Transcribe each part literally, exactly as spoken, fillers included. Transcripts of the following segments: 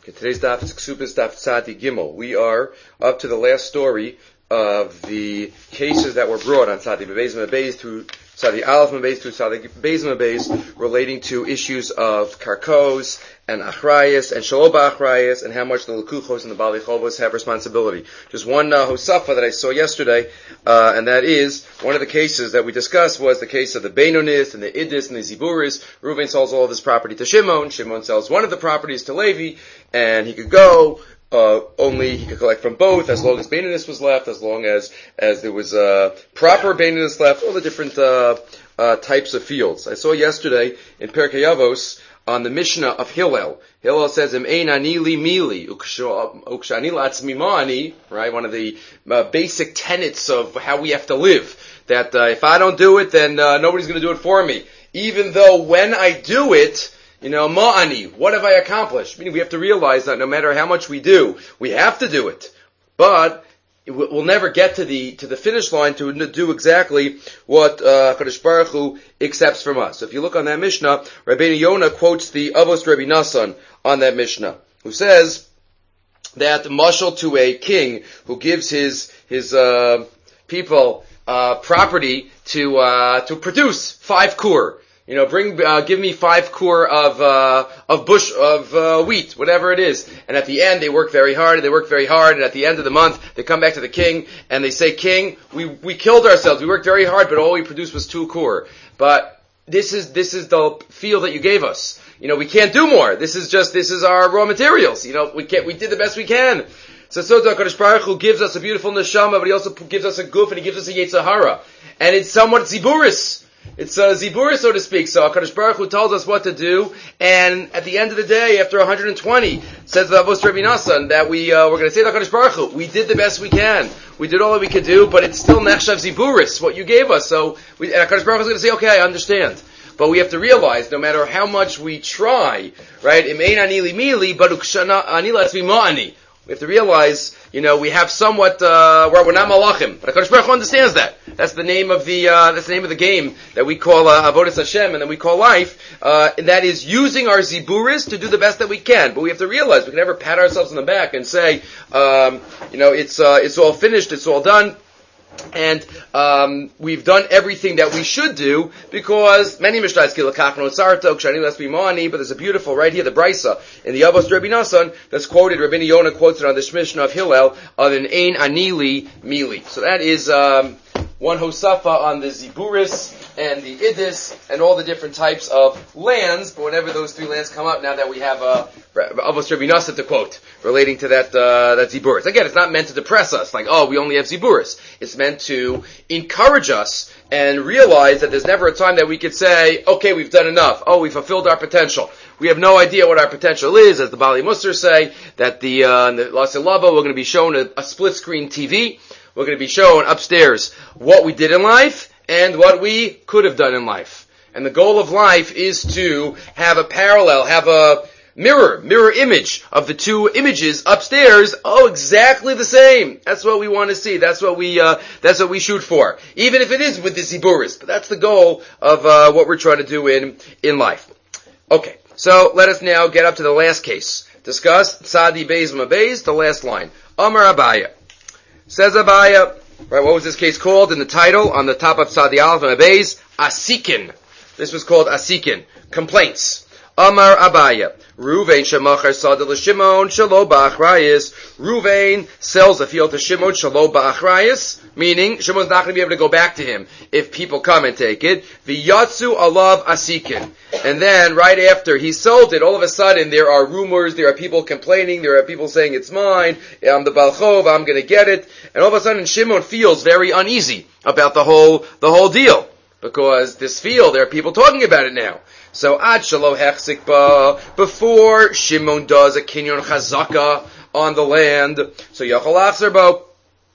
Okay, today's daf is Ksubis Daf Tzadi Gimel. We are up to the last story of the cases that were brought on Tzadi Beis Mabeis through Tzadi Aleph Mabeis through Tzadi Beis Mabeis relating to issues of karkos and achrayas and shaloba achrayas and how much the lekuchos and the bali chovos have responsibility. Just one uh, hosafa that I saw yesterday, uh, and that is one of the cases that we discussed was the case of the Beinonis and the Idis and the Ziburis. Reuven sells all of his property to Shimon. Shimon sells one of the properties to Levi, and he could go. Uh, only he could collect from both as long as Beinonis was left, as long as as there was uh, proper Beinonis left, all the different uh, uh, types of fields. I saw yesterday in Perkei Avos on the Mishnah of Hillel. Hillel says, "Im ein ani li mili, ukshani la'atzmi ma'ani," right? One of the uh, basic tenets of how we have to live. That uh, if I don't do it, then uh, nobody's going to do it for me. Even though when I do it, you know, ma'ani, what have I accomplished? Meaning we have to realize that no matter how much we do, we have to do it. But we'll never get to the to the finish line to do exactly what uh, Kadosh Baruch Hu accepts from us. So if you look on that Mishnah, Rabbeinu Yonah quotes the Avos Rabbi Nassan on that Mishnah, who says that mashal to a king who gives his his uh, people uh, property to uh, to produce five kur. You know, bring, uh, give me five kur of, uh, of bush, of, uh, wheat, whatever it is. And at the end, they work very hard, and they work very hard, and at the end of the month, they come back to the king, and they say, King, we, we killed ourselves, we worked very hard, but all we produced was two kur. But this is, this is the field that you gave us. You know, we can't do more. This is just, this is our raw materials. You know, we can't, we did the best we can. So, so HaKadosh Baruch Hu gives us a beautiful neshama, but he also gives us a guf, and he gives us a Yetzer Hara. And it's somewhat ziburis. It's a zibur, so to speak. So HaKadosh Baruch Hu tells us what to do, and at the end of the day, after one hundred twenty, says the Avos Rabbi Nassan that we uh, we're going to say to HaKadosh Baruch Hu, we did the best we can, we did all that we could do, but it's still nechshav ziburis, what you gave us. So we, and HaKadosh Baruch Hu is going to say, okay, I understand. But we have to realize, no matter how much we try, right? Im ein ani li mili, but ukshana ani la'atzmi ma'ani. We have to realize, you know, we have somewhat, uh, we're, we're not malachim. But HaKadosh Baruch Hu understands that. That's the name of the, uh, that's the name of the game that we call, uh, Avodas Hashem and that we call life. Uh, and that is using our ziburis to do the best that we can. But we have to realize we can never pat ourselves on the back and say, um, you know, it's, uh, it's all finished, it's all done. And um, we've done everything that we should do because many mishnahs kilakach no sarto kshani lesbi mani, but there's a beautiful right here the brisa in the Avos Rabbi Nassan that's quoted. Rabbeinu Yonah quotes it on the Mishnah of Hillel of an ein anili mili. So that is um, one hosafa on the ziburis and the idis and all the different types of lands. But whenever those three lands come up, now that we have a Avos Rabbi Nassan to quote relating to that uh, that ziburis. Again, it's not meant to depress us, like, oh, we only have ziburis. It's meant to encourage us and realize that there's never a time that we could say, okay, we've done enough. Oh, we fulfilled our potential. We have no idea what our potential is, as the Bali Musar say, that the uh, in the Lasei Lava, we're going to be shown a, a split-screen T V. We're going to be shown upstairs what we did in life and what we could have done in life. And the goal of life is to have a parallel, have a mirror, mirror image of the two images upstairs. Oh, exactly the same. That's what we want to see. That's what we, uh, that's what we shoot for. Even if it is with the ziburis. But that's the goal of, uh, what we're trying to do in, in life. Okay. So, let us now get up to the last case. Discuss Tzadi Beis Mabeis, the last line. Amar Abaya. Says Abaya, right, what was this case called in the title on the top of Tzadi Aleph and Mabeis? Asikin. This was called Asikin. Complaints. Amar Abaya. Ruvain shemachar sada l'Shimon shelo ba'achrayis. Ruvain sells a field to Shimon shelo ba'achrayis, meaning Shimon's not going to be able to go back to him if people come and take it. V'yatzu alav asikin. And then, right after he sold it, all of a sudden there are rumors, there are people complaining, there are people saying it's mine, I'm the Balchov, I'm going to get it. And all of a sudden Shimon feels very uneasy about the whole, the whole deal. Because this field, there are people talking about it now. So, ad shalo hechzik ba, before Shimon does a kinyon chazaka on the land, so yachol achzer bo,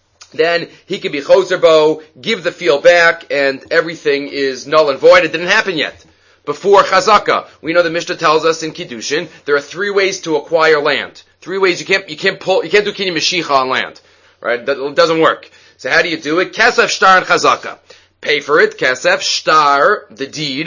then he can be choser bo, give the field back, and everything is null and void. It didn't happen yet. Before chazaka, we know the Mishnah tells us in Kiddushin, there are three ways to acquire land. Three ways you can't, you can't pull, you can't do kinyon mashicha on land. Right? That doesn't work. So how do you do it? Kesef, shtar, and chazaka. Pay for it, kesef, shtar, the deed,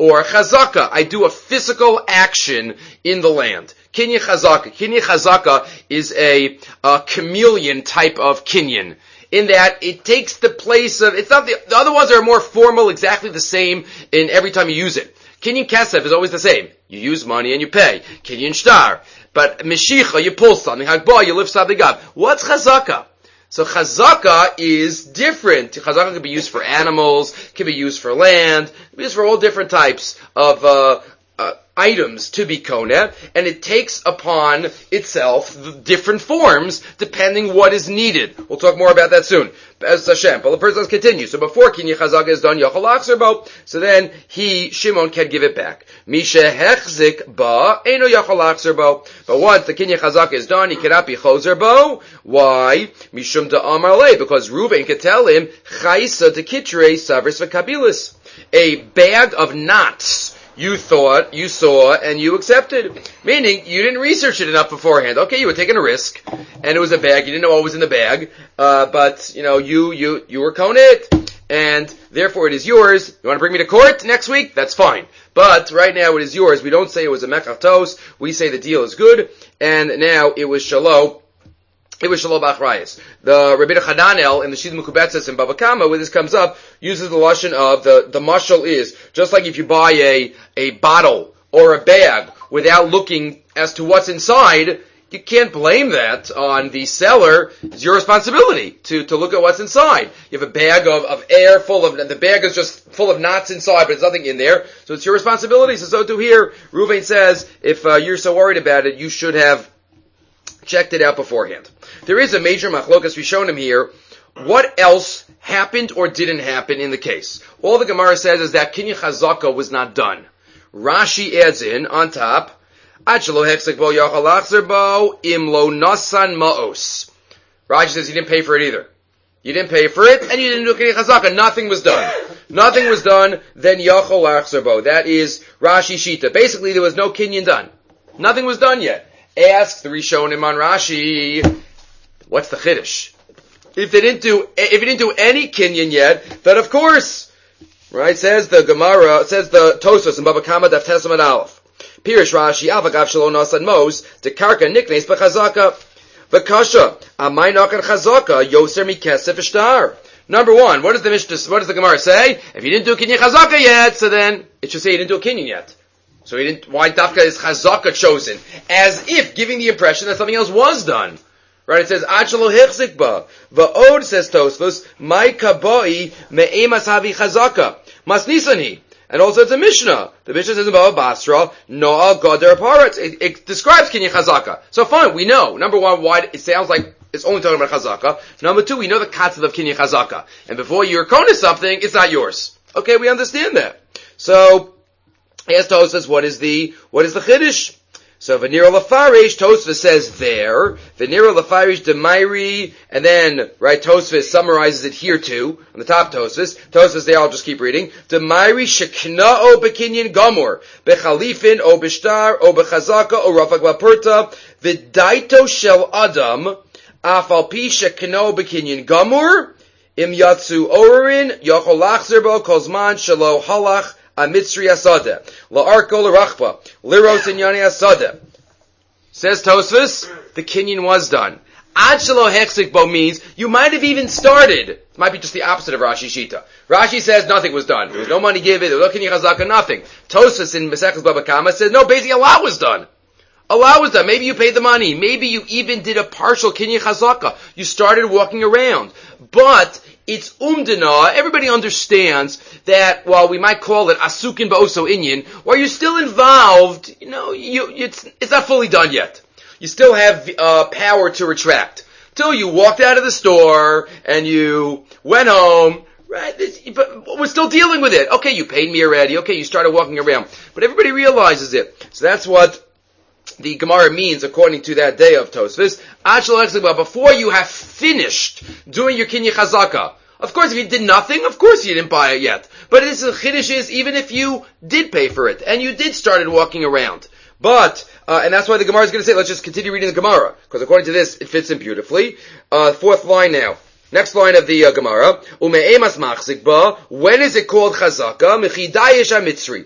Or chazaka, I do a physical action in the land. Kinyan chazaka. Kinyan chazaka is a, a chameleon type of kinyan, in that it takes the place of, it's not the, the other ones are more formal, exactly the same in every time you use it. Kinyan kesef is always the same. You use money and you pay. Kinyan shtar. But meshicha, you pull something. Hagbah, you lift something up. What's chazaka? So chazaka is different. Chazaka can be used for animals, can be used for land, can be used for all different types of uh, uh items to be koneh, and it takes upon itself the different forms depending what is needed. We'll talk more about that soon. As Hashem. But the person continues. So before Kinyan Chazaka is done, Yachol Achzer Bo, so then he, Shimon, can give it back. Misha Hechzik Ba, Eino Yachol Achzer Bo. But once the Kinyan Chazaka is done, he cannot be Chozer Bo. Why? Mishum da Amar Le, because Reuven can tell him, Chaisa de Kitre Savris V'Kabilis. A bag of knots. You thought, you saw, and you accepted. Meaning, you didn't research it enough beforehand. Okay, you were taking a risk, and it was a bag, you didn't know what was in the bag, uh, but, you know, you, you, you were koneh, and therefore it is yours. You want to bring me to court next week? That's fine. But, right now it is yours. We don't say it was a mechatos, we say the deal is good, and now it was shalom. It was Shalom Bachrayas. The Rabbi Chananel in the Shid Mukubetzes in Baba Kama, where this comes up, uses the lashon of the, the mashal is, just like if you buy a, a bottle or a bag without looking as to what's inside, you can't blame that on the seller. It's your responsibility to, to look at what's inside. You have a bag of, of air full of, the bag is just full of knots inside, but there's nothing in there. So it's your responsibility. So, so to here, Reuven says, if uh, you're so worried about it, you should have checked it out beforehand. There is a major machlokas rishonim here. What else happened or didn't happen in the case? All the Gemara says is that Kinyan Chazaka was not done. Rashi adds in, on top, Achelo hexek bo yachal achzer bo imlo nasan maos. Rashi says you didn't pay for it either. You didn't pay for it, and you didn't do Kinyan Chazaka. Nothing was done. Nothing was done, then yachal achzer bo. That is Rashi Shita. Basically, there was no Kinyan done. Nothing was done yet. Asks the Rishonim on Rashi, what's the chiddush? If they didn't do, if you didn't do any kinyan yet, then of course, right? Says the Gemara, says the Tosfos in Baba Kama Daf Tesam and Aleph. Pirish Rashi, Avagav Shalom Nasan Mos, the Karka nicknames Bechazaka, Vakasha, Amay Nakan Chazaka, Yoser Mikesef Ishtar. Number one, what does the Mishnah, what does the Gemara say? If you didn't do kinyan Chazaka yet, so then it should say you didn't do a kinyan yet. So he didn't, why Dafka is Chazaka chosen? As if giving the impression that something else was done. Right? It says, Achelo Hichzik Ba. Va'od, says Tosfos, Mai Kaboi Me'emas Havi Chazaka. Masnisani. And also it's a Mishnah. The Mishnah says in Baba Basra, No'al Goder Paretz. It, it describes Kinyan Chazaka. So fine, we know. Number one, why it sounds like it's only talking about Chazaka. Number two, we know the concept of Kinyan Chazaka. And before you're koneh something, it's not yours. Okay, we understand that. So, as Tosfos, what is the, what is the Chiddush? So, Venira Lafarish, Tosfos says there, Venira Lafarish Demairi, and then, right, Tosfos summarizes it here too, on the top Tosfos. Tosfos there, I'll just keep reading. Demairi Shekna o Bekinyan Gomor, Bechalifin o Bishtar, o Bechazaka, o Rafak Lapurta, Vidaito Shel Adam, Afal Pi Shekna o Bekinyan Gomor, Im Yatsu Orin, Yachol Lachzerbo, Kozman, Shalo Halach, Amitzri Asada, La'arko L'Rachba, Liros and Yani Asada. Says Tosfos, the kinyan was done. Ad Shelo Hechzik Bo means you might have even started. It might be just the opposite of Rashi Shita. Rashi says nothing was done. There was no money given, there was no kinyan chazaka, nothing. Tosfos in Maseches Baba Kama says, no, basically a lot was done. A lot was done. Maybe you paid the money. Maybe you even did a partial kinyan chazaka. You started walking around. But it's umdana. Everybody understands that while we might call it asukin ba'oso inyan, while you're still involved, you know, you, it's, it's not fully done yet. You still have uh, power to retract. Till you walked out of the store and you went home, right? This, but we're still dealing with it. Okay, you paid me already. Okay, you started walking around. But everybody realizes it. So that's what the Gemara means according to that day of Tosfos. Before you have finished doing your kinyan chazaka. Of course, if you did nothing, of course you didn't buy it yet. But this is chiddush is even if you did pay for it and you did started walking around. But, uh, and that's why the Gemara is going to say, let's just continue reading the Gemara. Because according to this, it fits in beautifully. Uh, fourth line now. Next line of the uh, Gemara. Ume'emas machzik ba. When is it called chazaka? Mechidayish ha-mitzri.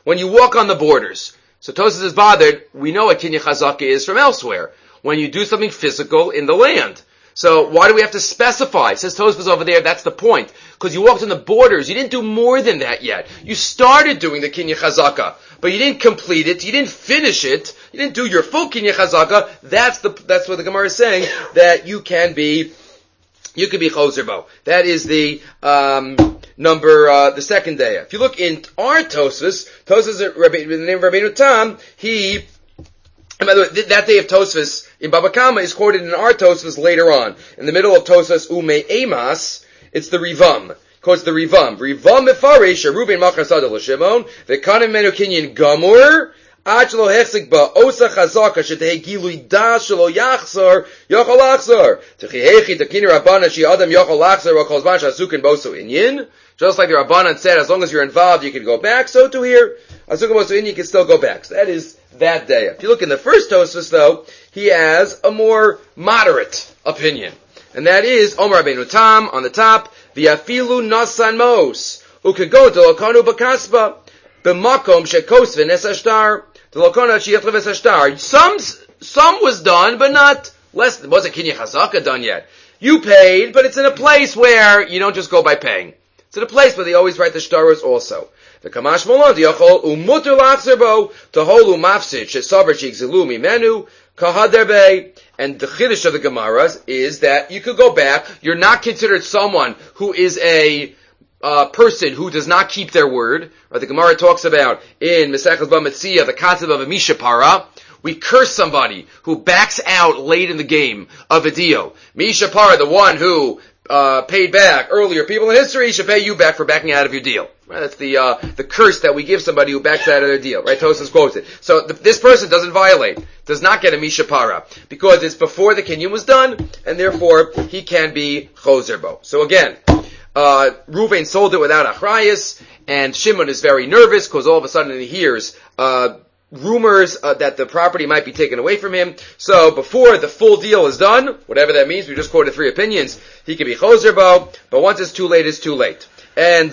When you walk on the borders. So Tosfos is bothered, we know what Kinyan Chazaka is from elsewhere. When you do something physical in the land. So why do we have to specify? Says Tosfos over there, that's the point. Because you walked on the borders, you didn't do more than that yet. You started doing the Kinyan Chazaka, but you didn't complete it, you didn't finish it, you didn't do your full Kinyan Chazaka. That's the, that's what the Gemara is saying, that you can be, you can be Choser Bo. That is the, um, number, uh, the second day. If you look in our Tosfos, Tosfos, the name of Rabbeinu Tam, he, and by the way, that day of Tosfos in Baba Kama is quoted in our Tosfos later on. In the middle of Tosfos Ume Emas, it's the Rivam. Quotes the Rivam. Rivam Mefarish, Reuben Machar Sada L'Shimon, V'kanim Menu Kinyan Gamur, Ad Shelo Hechzik Ba Osa Chazaka, Shetei Gilui Da Shelo Yachzor, Yochol Achzor, Techihechi Tekini Rabbana, Shi Adam Yochol Achzor, Rokol Zman Shasukin Boso Inyin. Just like the Rabbanan said, as long as you're involved, you can go back. So to here, Asukin Boso Inyin, you can still go back. So that is that day. If you look in the first Tosfos, though, he has a more moderate opinion. And that is, Omer Rabbeinu Tam, on the top, V'yafilu nasan mos, u'kego delokanu b'kasba, b'makom shekos v'nes ashtar, delokanu sheyatlev es ashtar. Some, some was done, but not less, it wasn't Kinyan Chazaka done yet. You paid, but it's in a place where you don't just go by paying. It's in a place where they always write the shtaros also. The Kamash Molon, Diachol, Umutter Lachzerbo, Taholu Mafsid, Shesavar Shigzilu Mimenu, Kahaderbe, and the Chiddush of the Gemaras is that you could go back, you're not considered someone who is a uh, person who does not keep their word. Right? The Gemara talks about in Mesechus B'Metzia, the concept of a Mishapara. We curse somebody who backs out late in the game of a deal. Mishapara, the one who Uh, paid back earlier. People in history should pay you back for backing out of your deal. Right? That's the, uh, the curse that we give somebody who backs out of their deal. Right? Tosfos quotes it. So the, this person doesn't violate, does not get a mishapara, because it's before the kinyan was done, and therefore he can be choser bo. So again, uh, Reuven sold it without achrayus, and Shimon is very nervous, because all of a sudden he hears, uh, rumors uh, that the property might be taken away from him. So before the full deal is done, whatever that means, we just quoted three opinions, he can be choser bo, but once it's too late, it's too late. And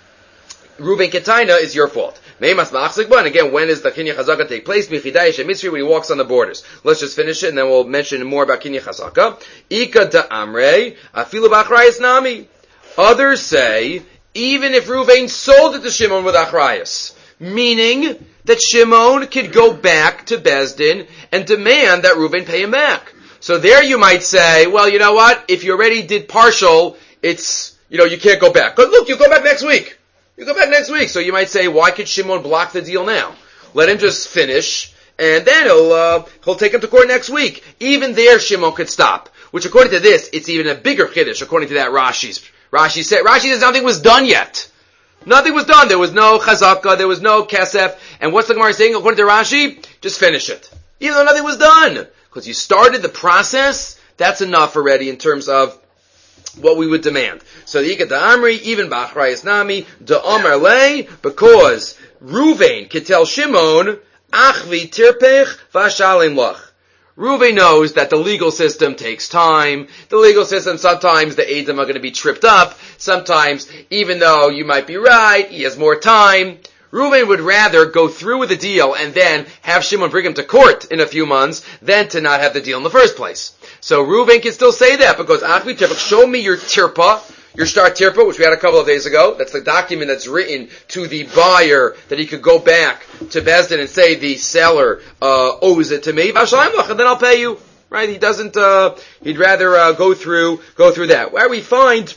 Reuven Ketaina is your fault. Meimas ma'achzik ba, and again, when does the Kinyan Chazaka take place? Michidai Shemisri, when he walks on the borders. Let's just finish it, and then we'll mention more about Kinyan Chazaka. Ika da amrei, afilu b'achrayas nami. Others say, even if Reuven sold it to Shimon with achrayas, meaning that Shimon could go back to Bezdin and demand that Reuven pay him back. So there you might say, well, you know what? If you already did partial, it's, you know, you can't go back. But look, you go back next week. You go back next week. So you might say, why could Shimon block the deal now? Let him just finish, and then he'll, uh, he'll take him to court next week. Even there, Shimon could stop. Which according to this, it's even a bigger chiddush, according to that Rashi's. Rashi said, Rashi says nothing was done yet. Nothing was done. There was no chazaka, there was no kesef. And what's the Gemara saying according to Rashi? Just finish it. Even though nothing was done. Because you started the process, that's enough already in terms of what we would demand. So the Ika da Amri, even Ba'achrayas Nami, da Amar Le, because Reuven could tell Shimon, Achvi tirpech v'ashalim lach. Reuven knows that the legal system takes time. The legal system, sometimes the Eidim are going to be tripped up. Sometimes, even though you might be right, he has more time. Reuven would rather go through with the deal and then have Shimon bring him to court in a few months than to not have the deal in the first place. So Reuven can still say that because Achvi tirpa, show me your tirpa, your start tirpa, which we had a couple of days ago. That's the document that's written to the buyer that he could go back to Bezdin and say the seller uh, owes it to me. And then I'll pay you. Right? He doesn't. Uh, he'd rather uh, go through go through that. Where we find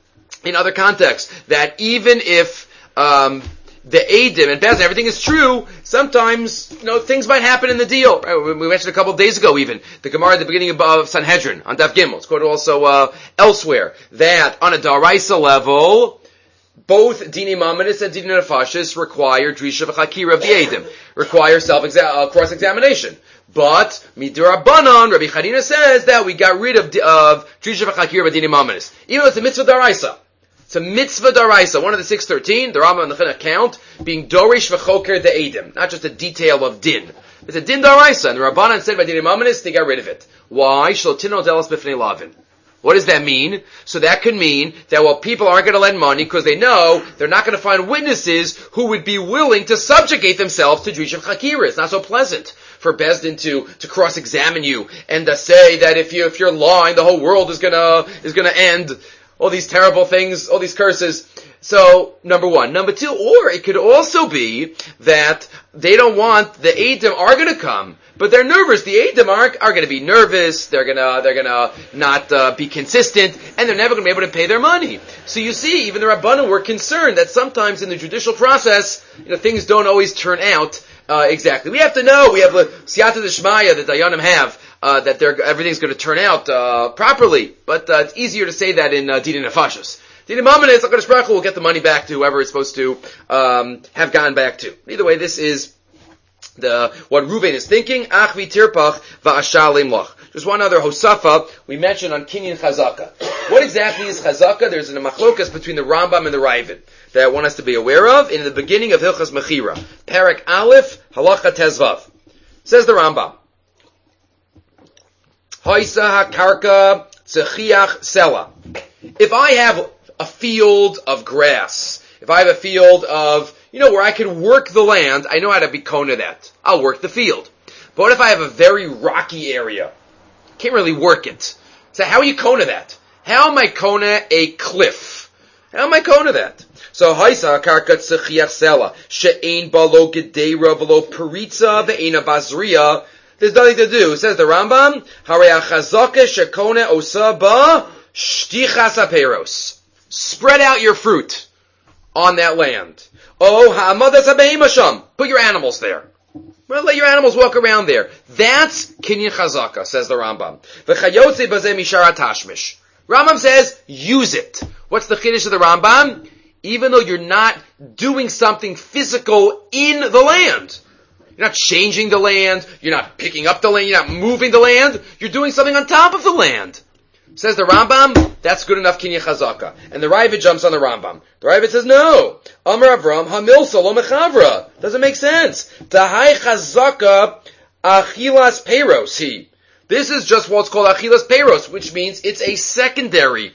in other contexts that even if um, the Eidim and Bezdin, everything is true, sometimes, you know, things might happen in the deal. Right? We mentioned a couple of days ago even, the Gemara at the beginning of Sanhedrin, on Daf Gimel. It's quoted also uh, elsewhere, that on a Daraisa level, both Dini Mamonis and Dini Nefashis require Drisha v'Chakira of the Eidim, require self uh, cross-examination. But, Midurabanan, Rabbi Chanina says that we got rid of, of Drisha v'Chakira of Dini Mamonis. Even though it's a mitzvah Daraisa. It's a mitzvah daraisa, one of the six thirteen, the Rambam and the China count, being dorish v'choker the edim, not just a detail of din. It's a din daraisa, and the Rabbanan said by Dini Mamonis, they got rid of it. Why? Shlotino delas b'fnei lavin. What does that mean? So that could mean that, well, people aren't going to lend money because they know they're not going to find witnesses who would be willing to subjugate themselves to Drisha Chakira. It's not so pleasant for Bezdin to, to cross-examine you and to say that if you, if you're lying, the whole world is gonna, is gonna end. All these terrible things, all these curses. So, number one. Number two, or it could also be that they don't want, the Eidim are going to come, but they're nervous. The Eidim are, are going to be nervous, they're going to, they're going to not uh, be consistent, and they're never going to be able to pay their money. So you see, even the Rabbanim were concerned that sometimes in the judicial process, you know, things don't always turn out uh, exactly. We have to know, we have the Siyata D'Shmaya that Dayanim have, Uh, that they're, everything's going to turn out uh, properly, but uh, it's easier to say that in uh, Dina Nefashos. Dina Mamanes, HaKadosh Baruch Hu will get the money back to whoever it's supposed to um, have gone back to. Either way, this is the what Reuven is thinking. Ach v'tirpach va'ashalim lach. Just one other hosafa we mentioned on Kinyan Chazaka. What exactly is Chazaka? There's a machlokas between the Rambam and the Ravid that I want us to be aware of in the beginning of Hilchas Mechira. Parak Aleph, Halacha Tezvav. Says the Rambam. Haisa hakarka tzechiach sela. If I have a field of grass, if I have a field of, you know, where I can work the land, I know how to be kona that. I'll work the field. But what if I have a very rocky area? Can't really work it. So how are you kona that? How am I kona a cliff? How am I kona that? So haisa hakarka tzechiach sela she'ein balo gedera v'lo peritza ve'ena bazriya. There's nothing to do. Says the Rambam, Harei achazaka shekone osa ba shtichas haperos. Spread out your fruit on that land. Oh, ha'amadas habeimasham. Put your animals there. Well, let your animals walk around there. That's kinyan chazaka, says the Rambam. V'chayotze bazeh mishara tashmish. Rambam says, use it. What's the chiddush of the Rambam? Even though you're not doing something physical in the land. You're not changing the land, you're not picking up the land, you're not moving the land, you're doing something on top of the land. Says the Rambam, that's good enough kinyan chazaka. And the Ravid jumps on the Rambam. The Ravid says, no. Amar Avram, hamilsa lo mechavra. Doesn't make sense. Tahai chazaka achilas peiros he. This is just what's called achilas peiros, which means it's a secondary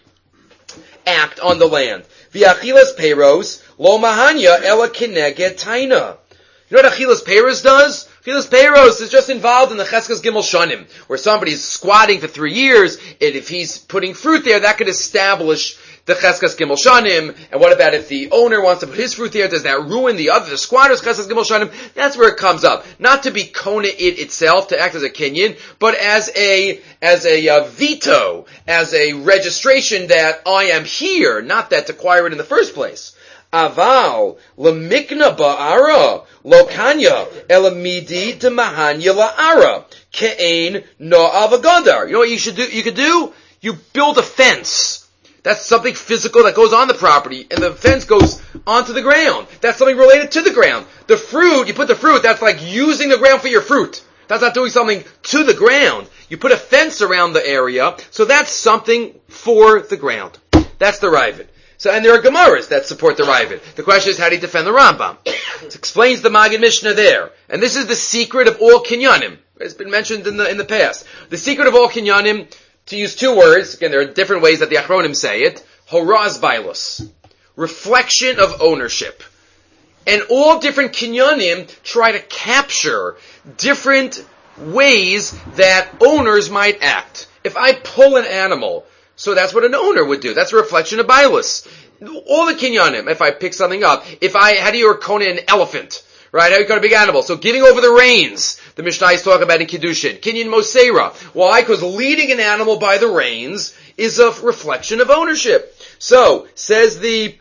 act on the land. V'achilas peiros lo mahanya ela kineged taina. You know what Achilas Peiros does? Achilas Peiros is just involved in the Cheskas Gimel Shanim, where somebody's squatting for three years, and if he's putting fruit there, that could establish the Cheskas Gimel Shanim. And what about if the owner wants to put his fruit there? Does that ruin the other, the squatter's Cheskas Gimel Shanim? That's where it comes up. Not to be Kona it itself, to act as a Kinyan, but as a, as a uh, veto, as a registration that I am here, not that to acquire it in the first place. Aval lemikna ba'ara lo kanya elamidi de mahanya la'ara ke'ein no avagadar. You know what you should do? You could do? You build a fence. That's something physical that goes on the property, and the fence goes onto the ground. That's something related to the ground. The fruit, you put the fruit, that's like using the ground for your fruit. That's not doing something to the ground. You put a fence around the area, so that's something for the ground. That's the Ravid. So, and there are Gemaras that support the Ravid. The question is, how do you defend the Rambam? It explains the Maggid Mishnah there. And this is the secret of all Kinyanim. It's been mentioned in the, in the past. The secret of all Kinyanim, to use two words, again, there are different ways that the Achronim say it, Horaz Bailus. Reflection of ownership. And all different Kinyanim try to capture different ways that owners might act. If I pull an animal, so that's what an owner would do. That's a reflection of Bailus. All the Kinyanim, if I pick something up, if I, how do you kona an elephant? Right? How do you kona a big animal? So giving over the reins, the Mishnah is talking about in Kiddushin. Kinyan Moseira. Why? Because leading an animal by the reins is a reflection of ownership. So, says the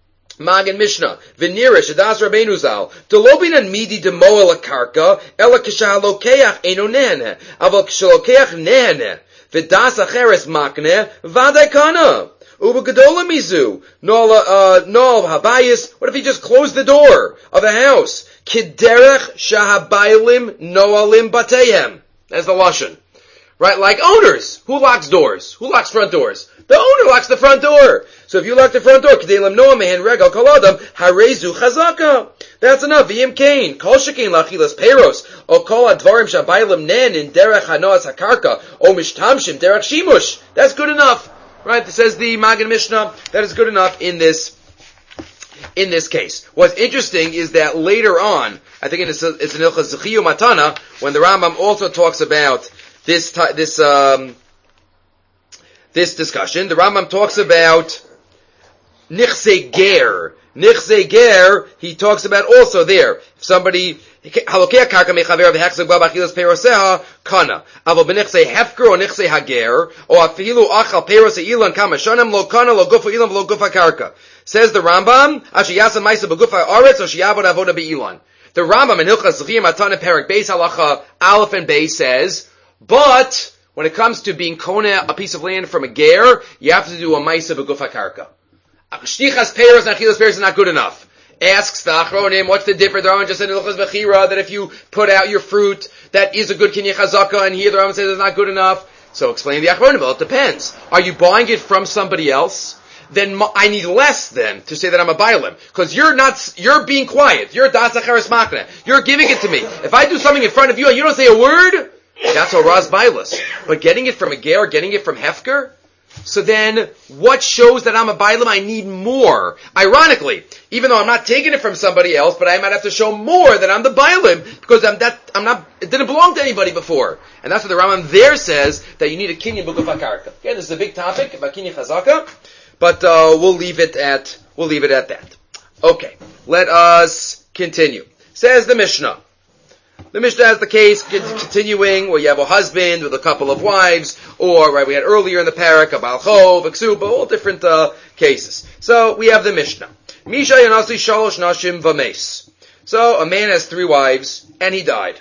Magen Mishnah, V'nira Shadas Rabbeinu Zal, Delobinan midi demoa lakarka, ela kishahalokeach eno nehene, aval kishalokeach nehene. V'das acheres makne, v'adai kana. Uba gadola mizu. Nola, uh, no habayis. What if he just closed the door of a house? Kiderech shahabaylim noalim batehem. That's the Lashon. Right? Like owners. Who locks doors? Who locks front doors? The owner locks the front door. So if you lock the front door, K'dei lemnoa mehen regal kol adam, harezu chazaka. That's enough. V'yim kain, kol shekein lachilas peiros, o kol advarim shabaylim nen in derech hanoas hakarka, o mishtamshim derech shimush. That's good enough. Right? It says the Magen Mishnah that is good enough in this in this case. What's interesting is that later on, I think it's, it's in Ilchas Zechiyu Matana, when the Rambam also talks about this this um, this discussion, the Rambam talks about Nichse Ger. Nichse Ger, he talks about also there. If somebody halokeh karka mechaver v'hechzeg ba b'achilas peroseha kana. Avo b'nichse hefker or nichse hager or afilu achal perose ilan kama shanem lo kana lo gufa ilan lo gufa karka. Says the Rambam, Ashiyasa Maisa Begufa Aretz or Shiyavod Avoda Be'ilan. The Rambam in Hilchas Zechiyah Matana Perek Beis Halacha Aleph and Beis says, but when it comes to being kona a piece of land from a ger, you have to do a Maisa Begufa Karka. Shtichas Peros and Achilas Peros is not good enough. Asks the Achronim, what's the difference? The Rambam just said in Hilchas Bechira that if you put out your fruit, that is a good Kinyan Chazaka, and here the Rambam says it's not good enough. So explain the Achronim, well, it depends. Are you buying it from somebody else? Then I need less then to say that I'm a bailim. Because you're not, you're being quiet. You're das acharis makna. You're giving it to me. If I do something in front of you and you don't say a word, that's a raz bailis. But getting it from a ger, getting it from hefker, so then what shows that I'm a bailim? I need more. Ironically, even though I'm not taking it from somebody else, but I might have to show more that I'm the bailim because I'm that, I'm not, it didn't belong to anybody before. And that's what the Rambam there says, that you need a kinyan b'guf hakarka. Okay, this is a big topic about kinyan chazaka. But uh, we'll leave it at we'll leave it at that. Okay, let us continue. Says the Mishnah. The Mishnah has the case continuing where you have a husband with a couple of wives, or right we had earlier in the parak a balchov, a ksuba, all different uh, cases. So we have the Mishnah. Misha yanasi shalosh nashim vames. So a man has three wives and he died.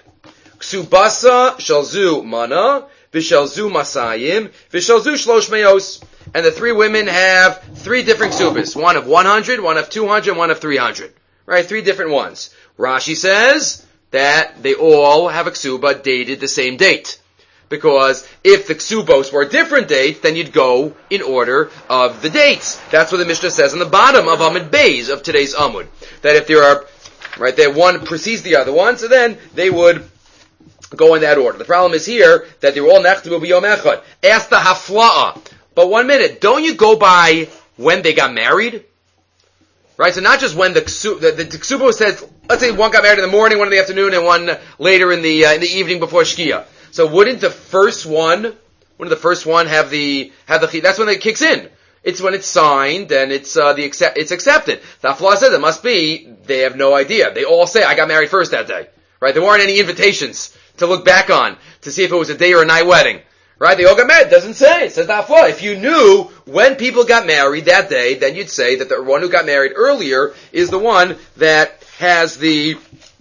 Ksubasa shalzu mana v'shalzu masayim v'shalzu shlosh meos. And the three women have three different ksubas. One of one hundred, one of two hundred, one of three hundred. Right? Three different ones. Rashi says that they all have a ksuba dated the same date. Because if the ksubos were a different date, then you'd go in order of the dates. That's what the Mishnah says on the bottom of Amud Beis of today's Amud. That if there are, right there, one precedes the other one, so then they would go in that order. The problem is here that they were all nechtavu b'yom echad. Ask the hafla'a. But one minute, don't you go by when they got married? Right, so not just when the ksuba, the, the ksuba says, let's say one got married in the morning, one in the afternoon, and one later in the uh, in the evening before Shkia. So wouldn't the first one, wouldn't the first one have the have the? That's when it kicks in. It's when it's signed and it's uh, the accept, it's accepted. The Afla says it must be. They have no idea. They all say, "I got married first that day." Right? There weren't any invitations to look back on to see if it was a day or a night wedding. Right? They all got married. It doesn't say. It says the Afla. If you knew when people got married that day, then you'd say that the one who got married earlier is the one that has the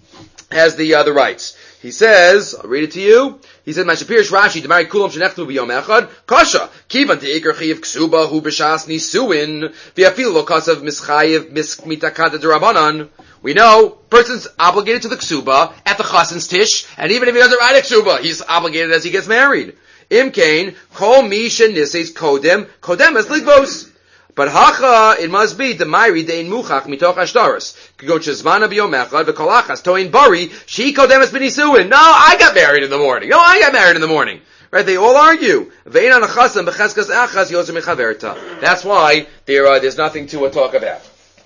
has the uh, the rights. He says, I'll read it to you. He said, "Mashapirish Rashi, Demari Kulam Shenechtu B'Yom Echad, Kasha, Kivan Te'ikar Chiv Ksuba Hu B'Shas Nisuin, V'Afil Lo Kasav Mischayev Mitakata D'Rabanan." We know, person's obligated to the Ksuba at the Chasen's Tish, and even if he doesn't write a Ksuba, he's obligated as he gets married. Imkain, Kol Misha Nises Kodem, Kodem as Ligvos. But hacha, it must be the Mairi dein muchach mitoch ashtaris. Go chizmana biyomechad v'kolachas toin bari she kodemes b'nisuin. No, I got married in the morning. No, I got married in the morning. Right? They all argue. Ve'in anachasam b'cheskas achas yoser mechaverta. That's why there uh, there's nothing to uh, talk about.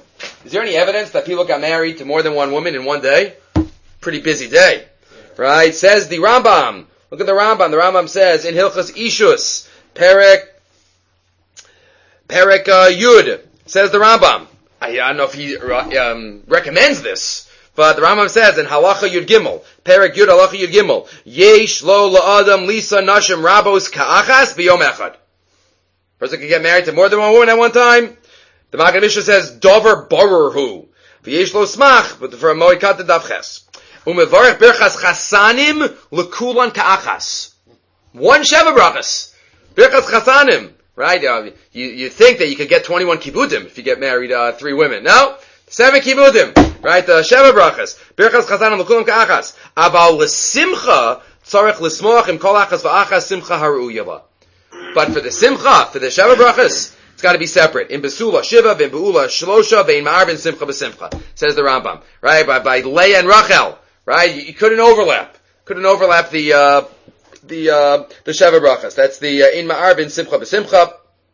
Is there any evidence that people got married to more than one woman in one day? Pretty busy day, right? Says the Rambam. Look at the Rambam. The Rambam says in Hilchas Ishus Perek. Perek uh, Yud, says the Rambam. I, I don't know if he um, recommends this, but the Rambam says in Halacha Yud Gimel, Perek Yud Halacha Yud Gimel, Yesh lo la'adam lisa nashim rabos ka'achas b'yom echad. Person can get married to more than one woman at one time. The Magen Mishnah says Dover Barer Hu, V'yesh lo smach, but for a moikat davches. Umevarech birchas chasanim lekulan ka'achas. One sheva brachas, birchas chasanim. Right? Uh, you, you think that you could get twenty-one kibudim if you get married, uh, three women. No? Seven kibudim. Right? The uh, Sheva brachas. Birchas chasanam l'kulam ka'achas. Abal l'simcha tzarech l'smoach im kol achas v'achas simcha haru'uyava. But for the simcha, for the Sheva brachas, it's got to be separate. In besula shiva, in beula shlosha, ve'in ma'arvin simcha b'simcha. Says the Rambam. Right? By, by Leah and Rachel. Right? You, you couldn't overlap. Couldn't overlap the, uh, the, uh, the Sheva brachas. That's the, uh, in ma'arbin simcha b'simcha.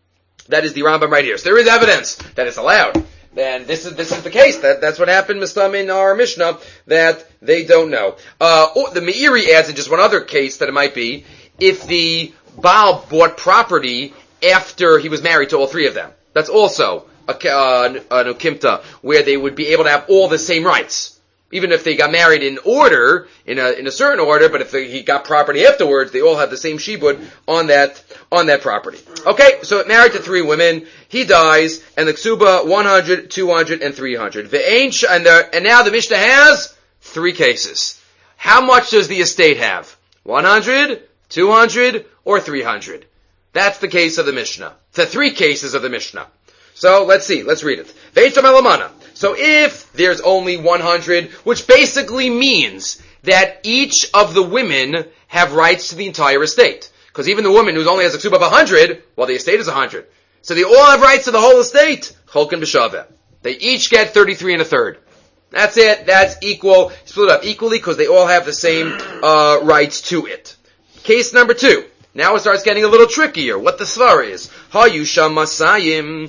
That is the Rambam right here. So there is evidence that it's allowed. And this is this is the case. That that's what happened, Mistam, in our Mishnah, that they don't know. Uh, or the Meiri adds in just one other case that it might be if the Baal bought property after he was married to all three of them. That's also a, uh, an Ukimta, where they would be able to have all the same rights. Even if they got married in order, in a in a certain order, but if they, he got property afterwards, they all have the same shibud on that on that property. Okay, so married to three women, he dies, and the ksuba one hundred, two hundred, and three hundred. The ancient, and the, and now the Mishnah has three cases. How much does the estate have? one hundred, two hundred, or three hundred? That's the case of the Mishnah. The three cases of the Mishnah. So let's see, let's read it. Veitam elamana. So if there's only one hundred, which basically means that each of the women have rights to the entire estate. Because even the woman who only has a ksuba of one hundred, well, the estate is one hundred. So they all have rights to the whole estate. Cholkin b'shaveh. They each get thirty-three and a third. That's it. That's equal. Split it up equally because they all have the same uh, rights to it. Case number two. Now it starts getting a little trickier. What the svara is. Hayusham masayim.